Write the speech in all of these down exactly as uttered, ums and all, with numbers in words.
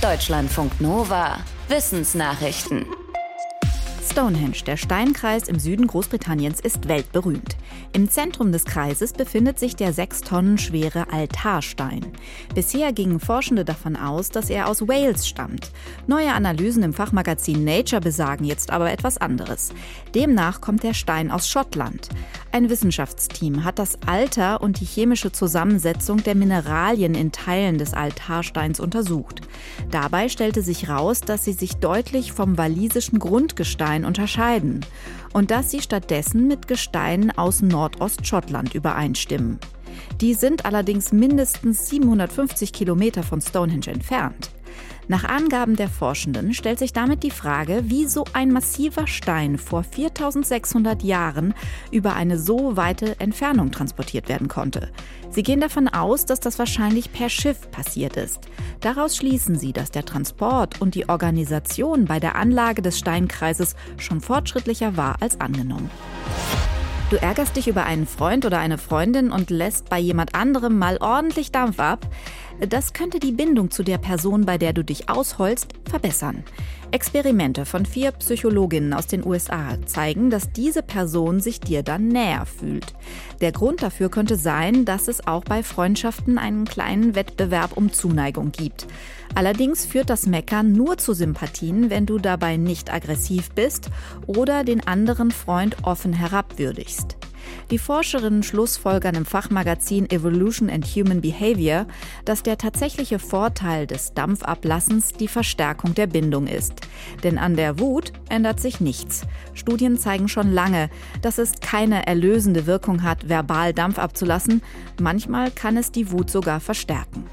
Deutschlandfunk Nova Wissensnachrichten. Stonehenge, der Steinkreis im Süden Großbritanniens, ist weltberühmt. Im Zentrum des Kreises befindet sich der sechs Tonnen schwere Altarstein. Bisher gingen Forschende davon aus, dass er aus Wales stammt. Neue Analysen im Fachmagazin Nature besagen jetzt aber etwas anderes. Demnach kommt der Stein aus Schottland. Ein Wissenschaftsteam hat das Alter und die chemische Zusammensetzung der Mineralien in Teilen des Altarsteins untersucht. Dabei stellte sich raus, dass sie sich deutlich vom walisischen Grundgestein unterscheiden und dass sie stattdessen mit Gesteinen aus Nordostschottland übereinstimmen. Die sind allerdings mindestens siebenhundertfünfzig Kilometer von Stonehenge entfernt. Nach Angaben der Forschenden stellt sich damit die Frage, wie so ein massiver Stein vor viertausendsechshundert Jahren über eine so weite Entfernung transportiert werden konnte. Sie gehen davon aus, dass das wahrscheinlich per Schiff passiert ist. Daraus schließen sie, dass der Transport und die Organisation bei der Anlage des Steinkreises schon fortschrittlicher war als angenommen. Du ärgerst dich über einen Freund oder eine Freundin und lässt bei jemand anderem mal ordentlich Dampf ab. Das könnte die Bindung zu der Person, bei der du dich ausheulst, verbessern. Experimente von vier Psychologinnen aus den U S A zeigen, dass diese Person sich dir dann näher fühlt. Der Grund dafür könnte sein, dass es auch bei Freundschaften einen kleinen Wettbewerb um Zuneigung gibt. Allerdings führt das Meckern nur zu Sympathien, wenn du dabei nicht aggressiv bist oder den anderen Freund offen herabwürdigst. Die Forscherinnen schlussfolgern im Fachmagazin Evolution and Human Behavior, dass der tatsächliche Vorteil des Dampfablassens die Verstärkung der Bindung ist. Denn an der Wut ändert sich nichts. Studien zeigen schon lange, dass es keine erlösende Wirkung hat, verbal Dampf abzulassen. Manchmal kann es die Wut sogar verstärken.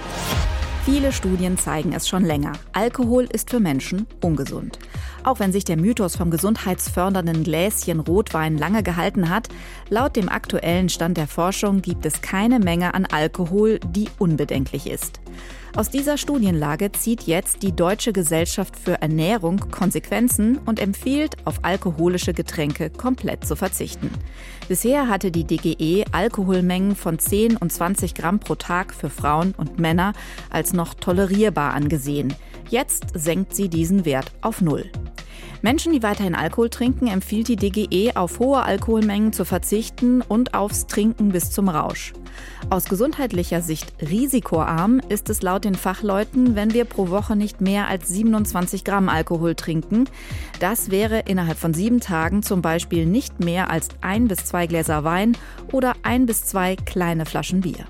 Viele Studien zeigen es schon länger. Alkohol ist für Menschen ungesund. Auch wenn sich der Mythos vom gesundheitsfördernden Gläschen Rotwein lange gehalten hat, laut dem aktuellen Stand der Forschung gibt es keine Menge an Alkohol, die unbedenklich ist. Aus dieser Studienlage zieht jetzt die Deutsche Gesellschaft für Ernährung Konsequenzen und empfiehlt, auf alkoholische Getränke komplett zu verzichten. Bisher hatte die D G E Alkoholmengen von zehn und zwanzig Gramm pro Tag für Frauen und Männer als noch tolerierbar angesehen. Jetzt senkt sie diesen Wert auf null. Menschen, die weiterhin Alkohol trinken, empfiehlt die D G E, auf hohe Alkoholmengen zu verzichten und aufs Trinken bis zum Rausch. Aus gesundheitlicher Sicht risikoarm ist es laut den Fachleuten, wenn wir pro Woche nicht mehr als siebenundzwanzig Gramm Alkohol trinken. Das wäre innerhalb von sieben Tagen zum Beispiel nicht mehr als ein bis zwei Gläser Wein oder ein bis zwei kleine Flaschen Bier.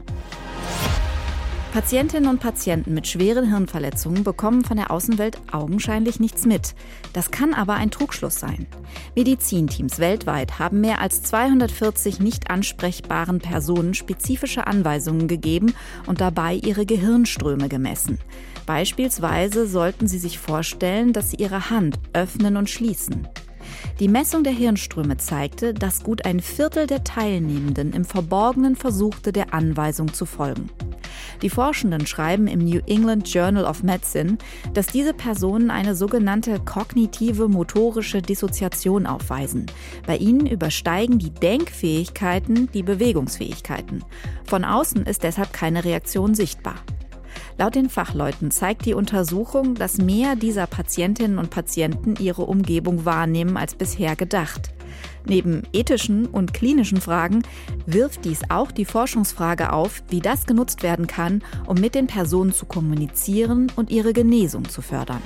Patientinnen und Patienten mit schweren Hirnverletzungen bekommen von der Außenwelt augenscheinlich nichts mit. Das kann aber ein Trugschluss sein. Medizinteams weltweit haben mehr als zweihundertvierzig nicht ansprechbaren Personen spezifische Anweisungen gegeben und dabei ihre Gehirnströme gemessen. Beispielsweise sollten sie sich vorstellen, dass sie ihre Hand öffnen und schließen. Die Messung der Hirnströme zeigte, dass gut ein Viertel der Teilnehmenden im Verborgenen versuchte, der Anweisung zu folgen. Die Forschenden schreiben im New England Journal of Medicine, dass diese Personen eine sogenannte kognitive motorische Dissoziation aufweisen. Bei ihnen übersteigen die Denkfähigkeiten die Bewegungsfähigkeiten. Von außen ist deshalb keine Reaktion sichtbar. Laut den Fachleuten zeigt die Untersuchung, dass mehr dieser Patientinnen und Patienten ihre Umgebung wahrnehmen als bisher gedacht. Neben ethischen und klinischen Fragen wirft dies auch die Forschungsfrage auf, wie das genutzt werden kann, um mit den Personen zu kommunizieren und ihre Genesung zu fördern.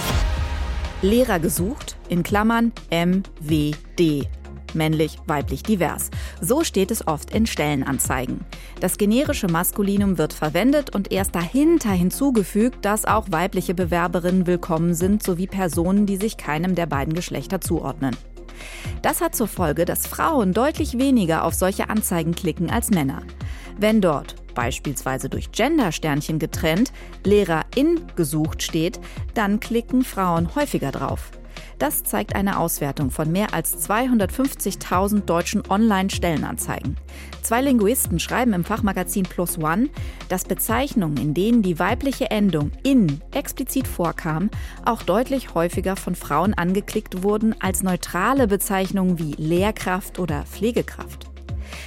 Lehrer gesucht, in Klammern M W D. Männlich, weiblich, divers. So steht es oft in Stellenanzeigen. Das generische Maskulinum wird verwendet und erst dahinter hinzugefügt, dass auch weibliche Bewerberinnen willkommen sind, sowie Personen, die sich keinem der beiden Geschlechter zuordnen. Das hat zur Folge, dass Frauen deutlich weniger auf solche Anzeigen klicken als Männer. Wenn dort, beispielsweise durch Gender-Sternchen getrennt, Lehrerin gesucht steht, dann klicken Frauen häufiger drauf. Das zeigt eine Auswertung von mehr als zweihundertfünfzigtausend deutschen Online-Stellenanzeigen. Zwei Linguisten schreiben im Fachmagazin Plus One, dass Bezeichnungen, in denen die weibliche Endung in explizit vorkam, auch deutlich häufiger von Frauen angeklickt wurden als neutrale Bezeichnungen wie Lehrkraft oder Pflegekraft.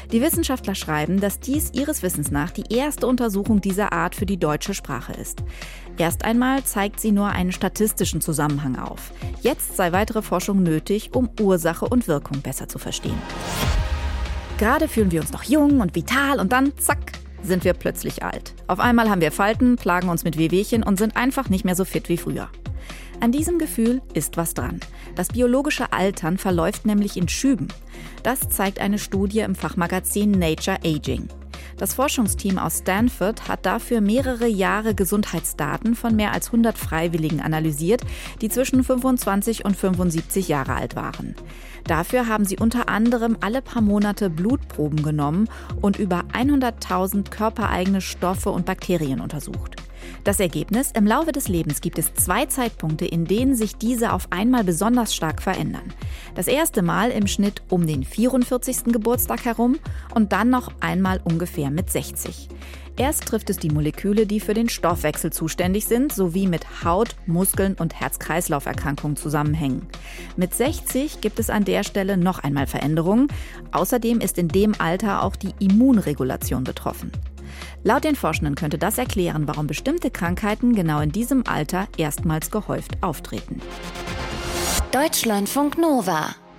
Die Wissenschaftler schreiben, dass dies ihres Wissens nach die erste Untersuchung dieser Art für die deutsche Sprache ist. Erst einmal zeigt sie nur einen statistischen Zusammenhang auf. Jetzt sei weitere Forschung nötig, um Ursache und Wirkung besser zu verstehen. Gerade fühlen wir uns noch jung und vital und dann, zack, sind wir plötzlich alt. Auf einmal haben wir Falten, plagen uns mit Wehwehchen und sind einfach nicht mehr so fit wie früher. An diesem Gefühl ist was dran. Das biologische Altern verläuft nämlich in Schüben. Das zeigt eine Studie im Fachmagazin Nature Aging. Das Forschungsteam aus Stanford hat dafür mehrere Jahre Gesundheitsdaten von mehr als hundert Freiwilligen analysiert, die zwischen fünfundzwanzig und fünfundsiebzig Jahre alt waren. Dafür haben sie unter anderem alle paar Monate Blutproben genommen und über hunderttausend körpereigene Stoffe und Bakterien untersucht. Das Ergebnis: Im Laufe des Lebens gibt es zwei Zeitpunkte, in denen sich diese auf einmal besonders stark verändern. Das erste Mal im Schnitt um den vierundvierzigsten Geburtstag herum und dann noch einmal ungefähr mit sechzig. Erst trifft es die Moleküle, die für den Stoffwechsel zuständig sind, sowie mit Haut-, Muskeln- und Herz-Kreislauf-Erkrankungen zusammenhängen. Mit sechzig gibt es an der Stelle noch einmal Veränderungen. Außerdem ist in dem Alter auch die Immunregulation betroffen. Laut den Forschenden könnte das erklären, warum bestimmte Krankheiten genau in diesem Alter erstmals gehäuft auftreten. Deutschlandfunk Nova